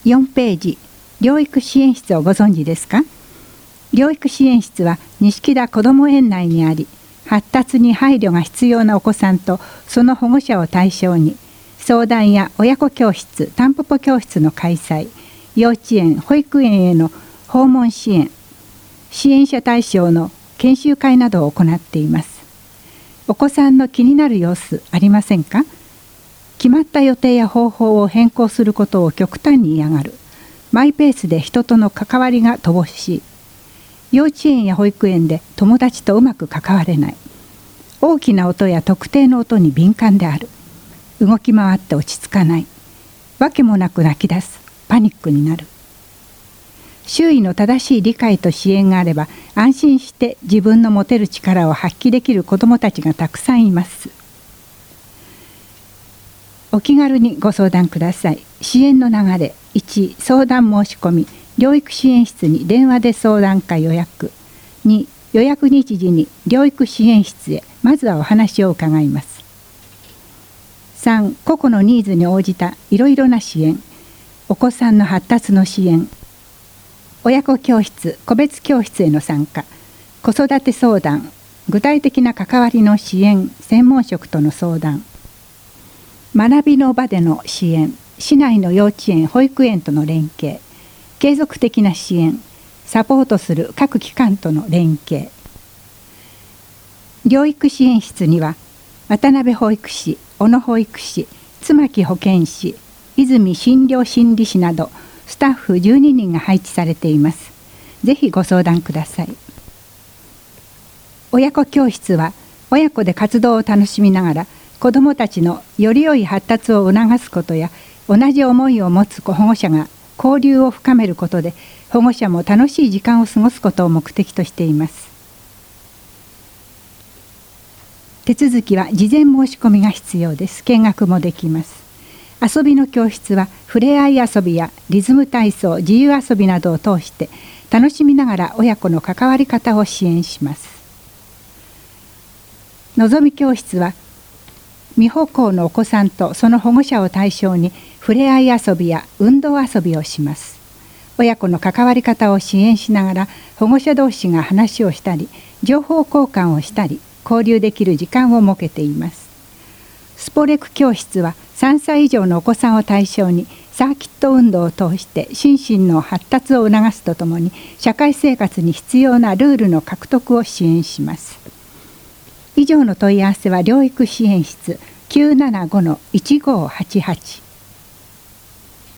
4ページ、療育支援室をご存知ですか？療育支援室は錦田こども園内にあり、発達に配慮が必要なお子さんとその保護者を対象に、相談や親子教室、タンポポ教室の開催、幼稚園、保育園への訪問支援、支援者対象の研修会などを行っています。お子さんの気になる様子ありませんか？決まった予定や方法を変更することを極端に嫌がる。マイペースで人との関わりが乏しい。幼稚園や保育園で友達とうまく関われない。大きな音や特定の音に敏感である。動き回って落ち着かない。わけもなく泣き出す。パニックになる。周囲の正しい理解と支援があれば、安心して自分の持てる力を発揮できる子どもたちがたくさんいます。お気軽にご相談ください。支援の流れ。1、相談申し込み。療育支援室に電話で相談か予約。2、予約日時に療育支援室へまずはお話を伺います。3、個々のニーズに応じたいろいろな支援。お子さんの発達の支援。親子教室、個別教室への参加。子育て相談。具体的な関わりの支援、専門職との相談。学びの場での支援。市内の幼稚園、保育園との連携。継続的な支援。サポートする各機関との連携。療育支援室には渡辺保育士、小野保育士、妻木保健師、泉診療心理士などスタッフ12人が配置されています。ぜひご相談ください。親子教室は親子で活動を楽しみながら子どもたちのより良い発達を促すことや、同じ思いを持つ保護者が交流を深めることで保護者も楽しい時間を過ごすことを目的としています。手続きは事前申し込みが必要です。見学もできます。遊びの教室はふれあい遊びやリズム体操、自由遊びなどを通して楽しみながら親子の関わり方を支援します。のぞみ教室は未歩行のお子さんとその保護者を対象にふれあい遊びや運動遊びをします。親子の関わり方を支援しながら保護者同士が話をしたり、情報交換をしたり、交流できる時間を設けています。スポレク教室は3歳以上のお子さんを対象にサーキット運動を通して心身の発達を促すとともに社会生活に必要なルールの獲得を支援します。以上の問い合わせは療育支援室 975-1588